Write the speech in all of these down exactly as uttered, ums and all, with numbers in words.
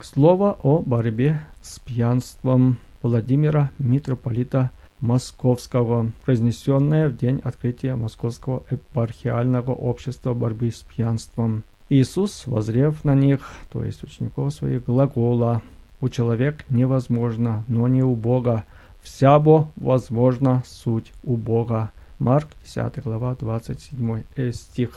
Слово о борьбе с пьянством Владимира митрополита Московского, произнесенное в день открытия Московского епархиального общества борьбы с пьянством. Иисус, воззрев на них, то есть учеников своих, глагола: «У человека невозможно, но не у Бога. Вся бо возможно суть у Бога». Марк, десятая глава, двадцать седьмой стих.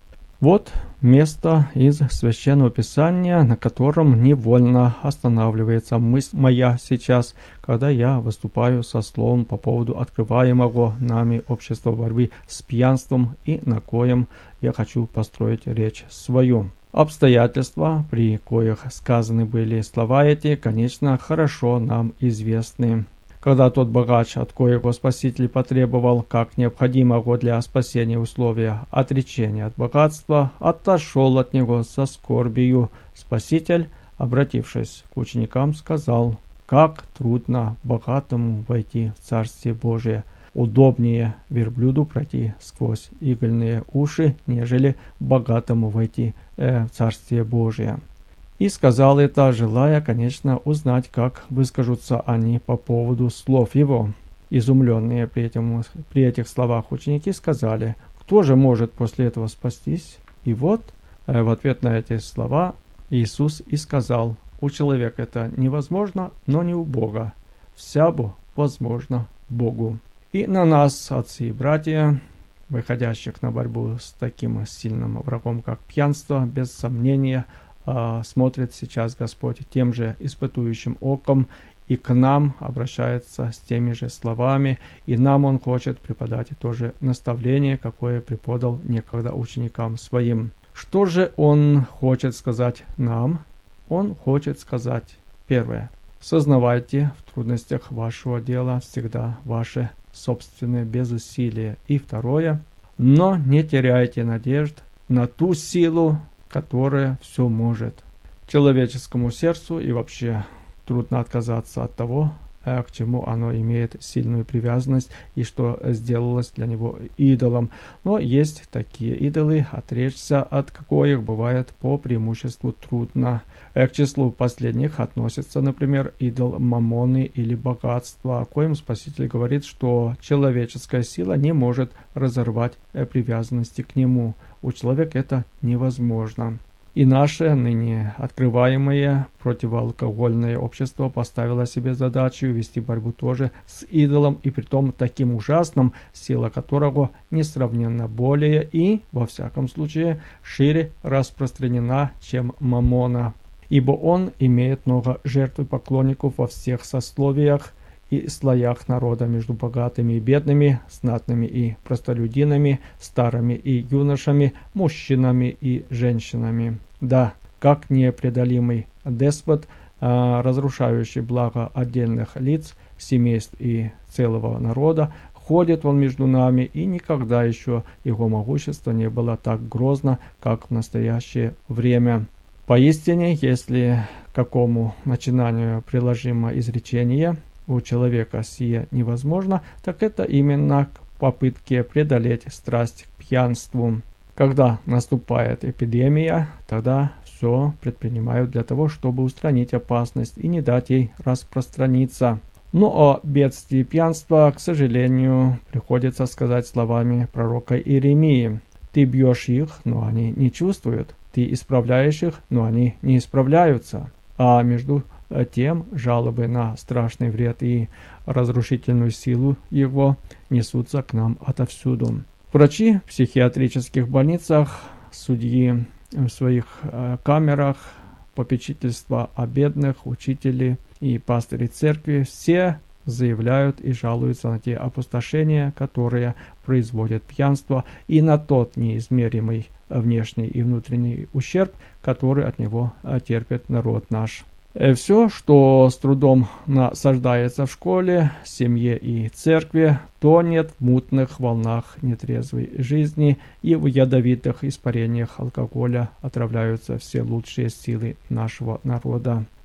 Вот место из Священного Писания, на котором невольно останавливается мысль моя сейчас, когда я выступаю со словом по поводу открываемого нами общества борьбы с пьянством и на коем я хочу построить речь свою. Обстоятельства, при коих сказаны были слова эти, конечно, хорошо нам известны. Когда тот богач, от коего Спаситель потребовал, как необходимого для спасения условия отречения от богатства, отошел от него со скорбию, Спаситель, обратившись к ученикам, сказал: «Как трудно богатому войти в Царствие Божие! Удобнее верблюду пройти сквозь игольные уши, нежели богатому войти э, в Царствие Божие». И сказал это, желая, конечно, узнать, как выскажутся они по поводу слов его. Изумленные при, этим, при этих словах ученики сказали: «Кто же может после этого спастись?» И вот э, в ответ на эти слова Иисус и сказал: «У человека это невозможно, но не у Бога. Вся бо возможно Богу». И на нас, отцы и братья, выходящих на борьбу с таким сильным врагом, как пьянство, без сомнения, смотрит сейчас Господь тем же испытующим оком и к нам обращается с теми же словами, и нам Он хочет преподать то же наставление, какое преподал некогда ученикам своим. Что же Он хочет сказать нам? Он хочет сказать: первое. Сознавайте в трудностях вашего дела всегда ваши собственные без усилия. И второе. Но не теряйте надежд на ту силу, которая все может. Человеческому сердцу и вообще трудно отказаться от того, к чему оно имеет сильную привязанность и что сделалось для него идолом. Но есть такие идолы, отречься от коих бывает по преимуществу трудно. К числу последних относится, например, идол маммоны или богатства, о коем Спаситель говорит, что человеческая сила не может разорвать привязанности к нему. У человека это невозможно. И наше ныне открываемое противоалкогольное общество поставило себе задачу вести борьбу тоже с идолом, и притом таким ужасным, сила которого несравненно более и, во всяком случае, шире распространена, чем маммона. Ибо он имеет много жертв и поклонников во всех сословиях и слоях народа, между богатыми и бедными, знатными и простолюдинами, старыми и юношами, мужчинами и женщинами. Да, как непреодолимый деспот, разрушающий благо отдельных лиц, семейств и целого народа, ходит он между нами, и никогда еще его могущество не было так грозно, как в настоящее время. Поистине, если к какому начинанию приложимо изречение «у человека сие невозможно», так это именно к попытке преодолеть страсть к пьянству. Когда наступает эпидемия, тогда все предпринимают для того, чтобы устранить опасность и не дать ей распространиться. Но о бедствии пьянства, к сожалению, приходится сказать словами пророка Иеремии: «Ты бьешь их, но они не чувствуют, ты исправляешь их, но они не исправляются». А между тем жалобы на страшный вред и разрушительную силу его несутся к нам отовсюду. Врачи в психиатрических больницах, судьи в своих э, камерах, попечительство о бедных, учители и пастыри церкви — все заявляют и жалуются на те опустошения, которые производят пьянство, и на тот неизмеримый внешний и внутренний ущерб, который от него терпит народ наш. Все, что с трудом насаждается в школе, семье и церкви, тонет в мутных волнах нетрезвой жизни, и в ядовитых испарениях алкоголя отравляются все лучшие силы нашего народа.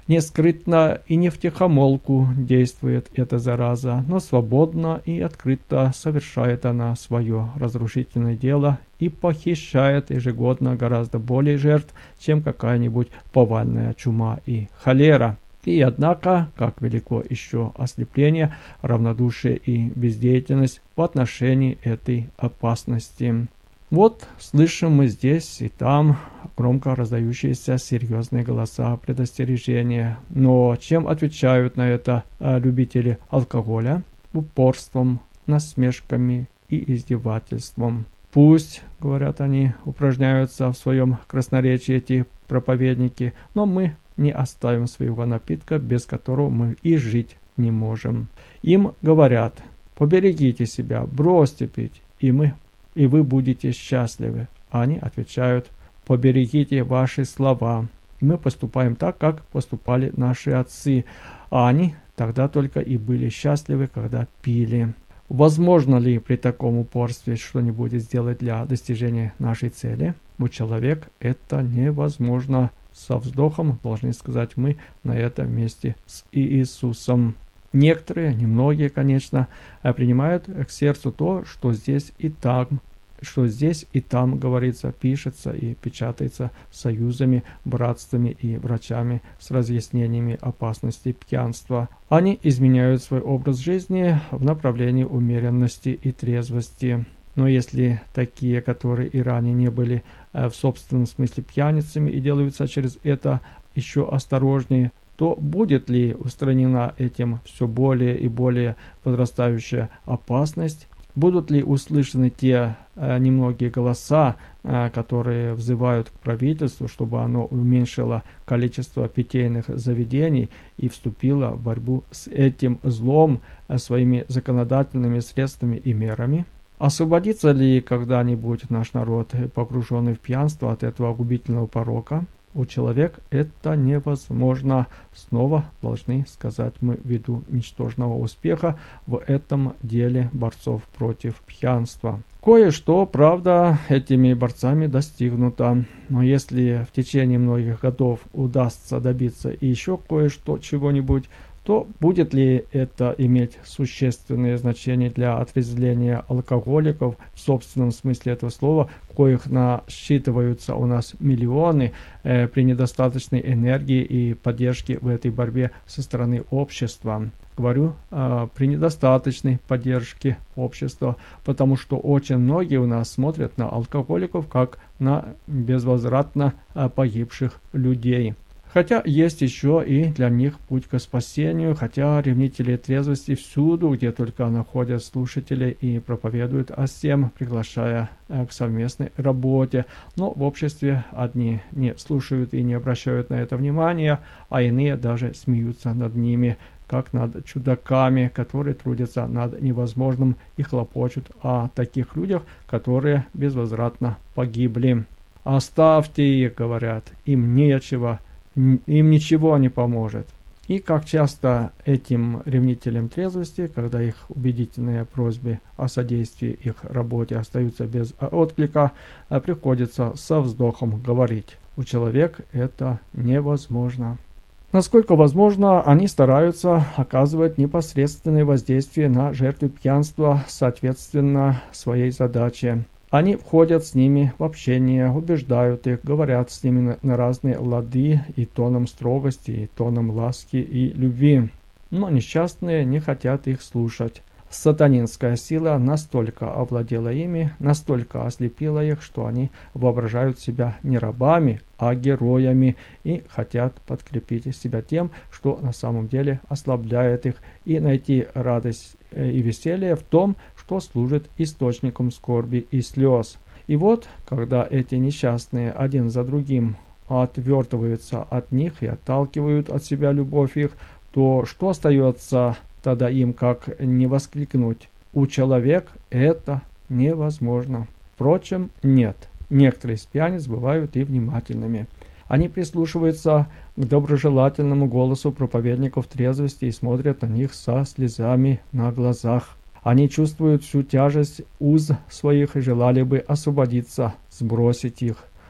Не скрытно и не втихомолку действует эта зараза, но свободно и открыто совершает она свое разрушительное дело и похищает ежегодно гораздо более жертв, чем какая-нибудь повальная чума и холера. И однако, как велико еще ослепление, равнодушие и бездеятельность в отношении этой опасности. Вот слышим мы здесь и там громко раздающиеся серьезные голоса предостережения. Но чем отвечают на это любители алкоголя? Упорством, насмешками и издевательством. Пусть, говорят они, упражняются в своем красноречии эти проповедники, но мы не оставим своего напитка, без которого мы и жить не можем. Им говорят: поберегите себя, бросьте пить, и мы, и вы будете счастливы. Они отвечают: поберегите ваши слова. Мы поступаем так, как поступали наши отцы, а они тогда только и были счастливы, когда пили. Возможно ли при таком упорстве что-нибудь сделать для достижения нашей цели? У человека это невозможно. Со вздохом должны сказать мы на этом месте с Иисусом. Некоторые, немногие, конечно, принимают к сердцу то, что здесь и там, что здесь и там говорится, пишется и печатается союзами, братствами и врачами с разъяснениями опасности пьянства. Они изменяют свой образ жизни в направлении умеренности и трезвости. Но если такие, которые и ранее не были э, в собственном смысле пьяницами и делаются через это еще осторожнее, то будет ли устранена этим все более и более возрастающая опасность? Будут ли услышаны те э, немногие голоса, э, которые взывают к правительству, чтобы оно уменьшило количество питейных заведений и вступило в борьбу с этим злом э, своими законодательными средствами и мерами? Освободится ли когда-нибудь наш народ, погруженный в пьянство, от этого губительного порока? У человека это невозможно. Снова должны сказать мы ввиду ничтожного успеха в этом деле борцов против пьянства. Кое-что, правда, этими борцами достигнуто. Но если в течение многих годов удастся добиться и еще кое-что, чего-нибудь, то будет ли это иметь существенное значение для отрезвления алкоголиков в собственном смысле этого слова, коих насчитываются у нас миллионы э, при недостаточной энергии и поддержке в этой борьбе со стороны общества? Говорю э, при недостаточной поддержке общества, потому что очень многие у нас смотрят на алкоголиков как на безвозвратно э, погибших людей. Хотя есть еще и для них путь к спасению, хотя ревнители трезвости всюду, где только находят слушателей и проповедуют о сем, приглашая к совместной работе. Но в обществе одни не слушают и не обращают на это внимания, а иные даже смеются над ними, как над чудаками, которые трудятся над невозможным и хлопочут о таких людях, которые безвозвратно погибли. «Оставьте их, — говорят, — им нечего, им ничего не поможет». И как часто этим ревнителям трезвости, когда их убедительные просьбы о содействии их работе остаются без отклика, приходится со вздохом говорить: у человека это невозможно. Насколько возможно, они стараются оказывать непосредственное воздействие на жертву пьянства соответственно своей задаче. Они входят с ними в общение, убеждают их, говорят с ними на, на разные лады и тоном строгости, и тоном ласки и любви. Но несчастные не хотят их слушать. Сатанинская сила настолько овладела ими, настолько ослепила их, что они воображают себя не рабами, а героями и хотят подкрепить себя тем, что на самом деле ослабляет их, и найти радость и веселье в том, что служит источником скорби и слез. И вот, когда эти несчастные один за другим отвертываются от них и отталкивают от себя любовь их, то что остается тогда им, как не воскликнуть: у человека это невозможно? Впрочем, нет. Некоторые из пьяниц бывают и внимательными. Они прислушиваются к доброжелательному голосу проповедников трезвости и смотрят на них со слезами на глазах. Они чувствуют всю тяжесть уз своих и желали бы освободиться, сбросить их.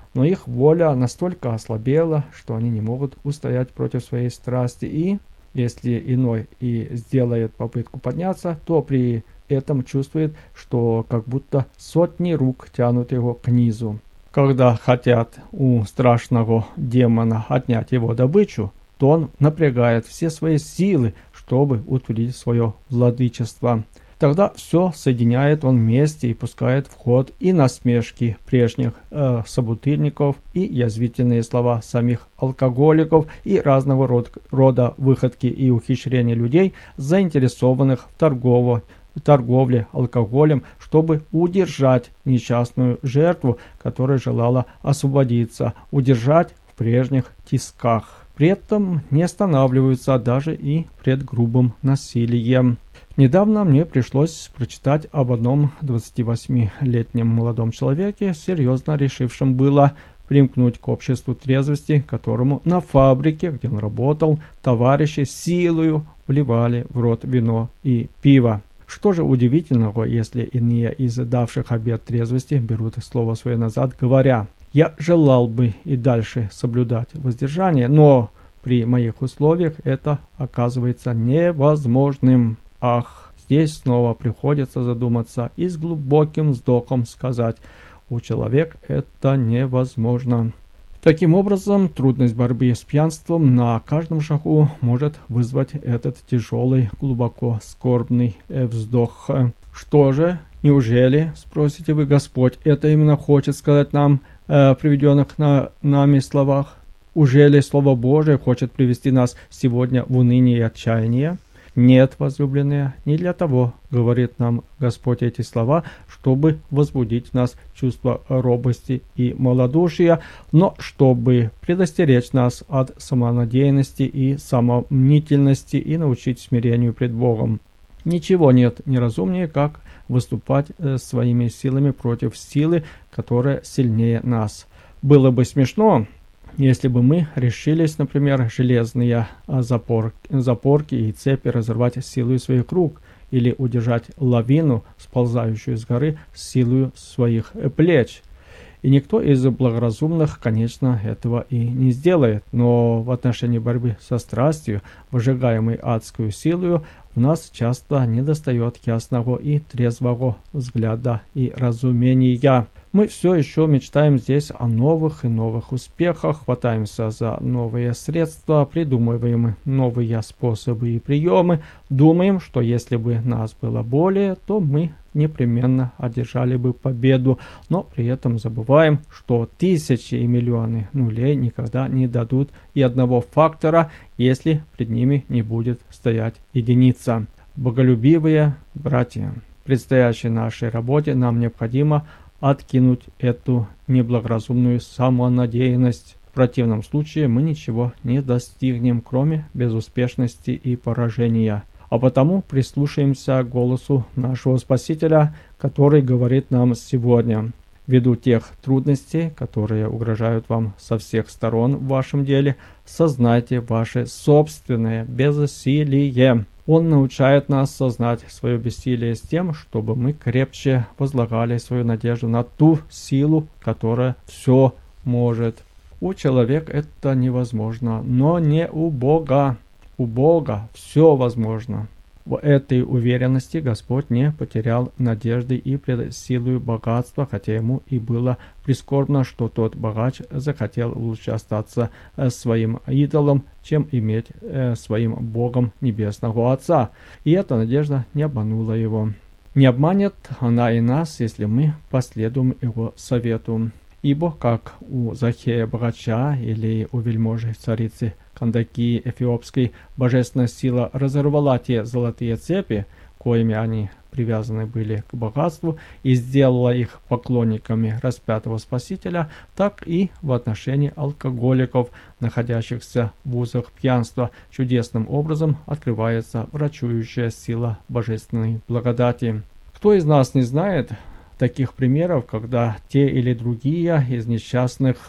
но их воля настолько ослабела, что они не могут устоять против своей страсти, и если иной и сделает попытку подняться, то при этом чувствует, что как будто сотни рук тянут его к низу. Когда хотят у страшного демона отнять его добычу, то он напрягает все свои силы, чтобы утвердить свое владычество. Тогда все соединяет он вместе и пускает в ход и насмешки прежних э, собутыльников, и язвительные слова самих алкоголиков, и разного род, рода выходки и ухищрения людей, заинтересованных в торгово, торговле алкоголем, чтобы удержать несчастную жертву, которая желала освободиться, удержать в прежних тисках. При этом не останавливаются даже и пред грубым насилием. Недавно мне пришлось прочитать об одном двадцативосьмилетнем молодом человеке, серьезно решившем было примкнуть к обществу трезвости, которому на фабрике, где он работал, товарищи силою вливали в рот вино и пиво. Что же удивительного, если иные из давших обет трезвости берут слово свое назад, говоря: «Я желал бы и дальше соблюдать воздержание, но при моих условиях это оказывается невозможным». Ах, здесь снова приходится задуматься и с глубоким вздохом сказать: у человека это невозможно. Таким образом, трудность борьбы с пьянством на каждом шагу может вызвать этот тяжелый, глубоко скорбный вздох. Что же, неужели, спросите вы, Господь это именно хочет сказать нам э, приведенных на, нами словах? Ужели Слово Божие хочет привести нас сегодня в уныние и отчаяние? Нет, возлюбленные, не для того, говорит нам Господь эти слова, чтобы возбудить в нас чувство робости и малодушия, но чтобы предостеречь нас от самонадеянности и самомнительности и научить смирению пред Богом. Ничего нет неразумнее, как выступать э, своими силами против силы, которая сильнее нас. Было бы смешно, если бы мы решились, например, железные запор, запорки и цепи разорвать силой своих рук или удержать лавину, сползающую с горы, силой своих плеч. И никто из благоразумных, конечно, этого и не сделает. Но в отношении борьбы со страстью, выжигаемой адскую силою, в нас часто недостает ясного и трезвого взгляда и разумения. Мы все еще мечтаем здесь о новых и новых успехах, хватаемся за новые средства, придумываем новые способы и приемы, думаем, что если бы нас было более, то мы непременно одержали бы победу, но при этом забываем, что тысячи и миллионы нулей никогда не дадут и одного фактора, если пред ними не будет стоять единица. Боголюбивые братья, в предстоящей нашей работе нам необходимо откинуть эту неблагоразумную самонадеянность. В противном случае мы ничего не достигнем, кроме безуспешности и поражения. А потому прислушаемся к голосу нашего Спасителя, который говорит нам сегодня: ввиду тех трудностей, которые угрожают вам со всех сторон в вашем деле, сознайте ваше собственное бессилие. Он научает нас сознать свое бессилие с тем, чтобы мы крепче возлагали свою надежду на ту силу, которая все может. У человека это невозможно, но не у Бога. У Бога все возможно. В этой уверенности Господь не потерял надежды и пред силою богатства, хотя ему и было прискорбно, что тот богач захотел лучше остаться своим идолом, чем иметь э, своим Богом Небесного Отца. И эта надежда не обманула его. Не обманет она и нас, если мы последуем его совету. Ибо, как у Захея богача или у вельможи царицы Кандакии Эфиопской, божественная сила разорвала те золотые цепи, коими они привязаны были к богатству, и сделала их поклонниками распятого Спасителя, так и в отношении алкоголиков, находящихся в узах пьянства, чудесным образом открывается врачующая сила божественной благодати. Кто из нас не знает таких примеров, когда те или другие из несчастных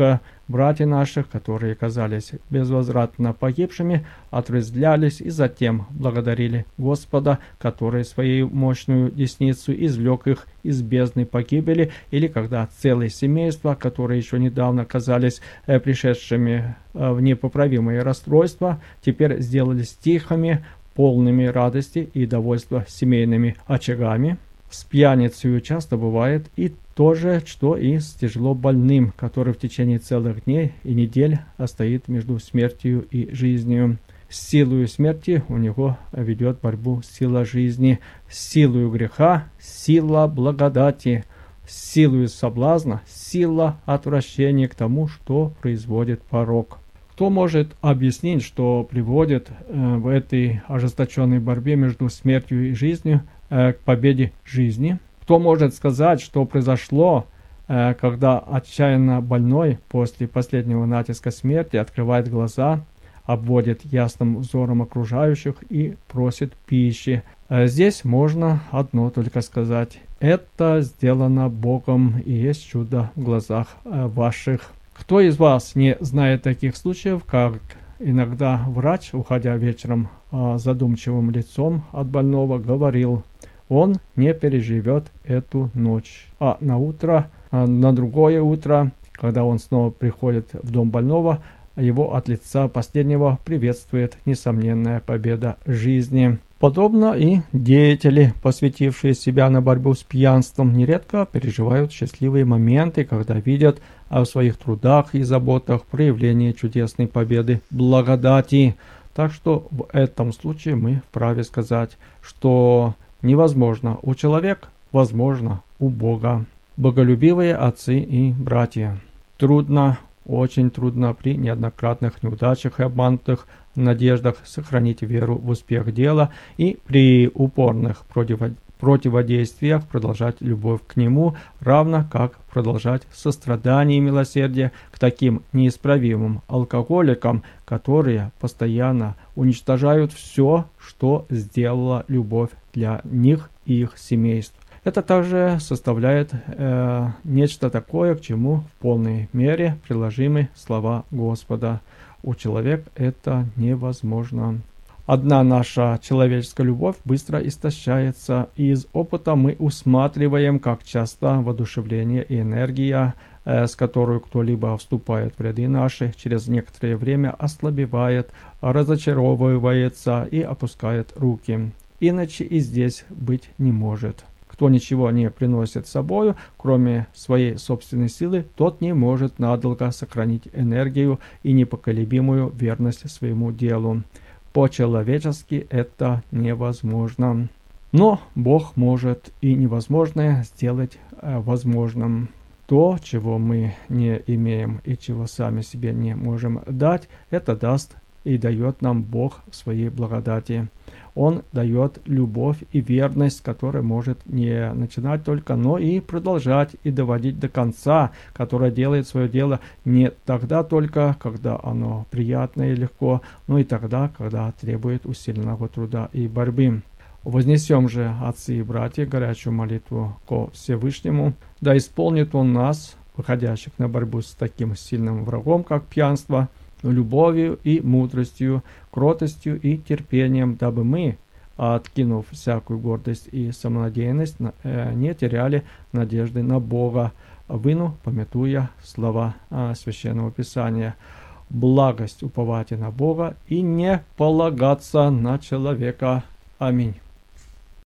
братьев наших, которые казались безвозвратно погибшими, отрезвлялись и затем благодарили Господа, который своей мощную десницу извлек их из бездны погибели, или когда целые семейства, которые еще недавно казались э, пришедшими э, в непоправимые расстройства, теперь сделались тихими, полными радости и довольства семейными очагами. С пьяницей часто бывает и то же, что и с тяжело больным, который в течение целых дней и недель стоит между смертью и жизнью. С силою смерти у него ведет борьбу сила жизни, с силою греха сила благодати, с силою соблазна сила отвращения к тому, что производит порок. Кто может объяснить, что приводит э, в этой ожесточенной борьбе между смертью и жизнью э, к победе жизни? Кто может сказать, что произошло, э, когда отчаянно больной после последнего натиска смерти открывает глаза, обводит ясным взором окружающих и просит пищи? Э, здесь можно одно только сказать: это сделано Богом и есть чудо в глазах э, ваших. Кто из вас не знает таких случаев, как иногда врач, уходя вечером задумчивым лицом от больного, говорил: он не переживет эту ночь. А на утро, на другое утро, когда он снова приходит в дом больного, его от лица последнего приветствует несомненная победа жизни. Подобно и деятели, посвятившие себя на борьбу с пьянством, нередко переживают счастливые моменты, когда видят в своих трудах и заботах проявление чудесной победы благодати. Так что в этом случае мы вправе сказать, что невозможно у человека, возможно у Бога. Боголюбивые отцы и братья, трудно, очень трудно при неоднократных неудачах и обманутых надеждах сохранить веру в успех дела и при упорных против... противодействиях продолжать любовь к Нему, равно как продолжать сострадание и милосердие к таким неисправимым алкоголикам, которые постоянно уничтожают все, что сделала любовь для них и их семейств. Это также составляет э, нечто такое, к чему в полной мере приложимы слова Господа. У человека это невозможно. Одна наша человеческая любовь быстро истощается, и из опыта мы усматриваем, как часто воодушевление и энергия, э, с которой кто-либо вступает в ряды наши, через некоторое время ослабевает, разочаровывается и опускает руки. Иначе и здесь быть не может. Кто ничего не приносит с собою, кроме своей собственной силы, тот не может надолго сохранить энергию и непоколебимую верность своему делу. По-человечески это невозможно. Но Бог может и невозможное сделать э, возможным. То, чего мы не имеем и чего сами себе не можем дать, это даст и дает нам Бог в своей благодати. Он дает любовь и верность, которая может не начинать только, но и продолжать и доводить до конца, которая делает свое дело не тогда только, когда оно приятно и легко, но и тогда, когда требует усиленного труда и борьбы. Вознесем же, отцы и братья, горячую молитву ко Всевышнему, да исполнит Он нас, выходящих на борьбу с таким сильным врагом, как пьянство, любовью и мудростью, кротостью и терпением, дабы мы, откинув всякую гордость и самонадеянность, не теряли надежды на Бога, выну, памятуя слова Священного Писания: благость уповать на Бога и не полагаться на человека. Аминь.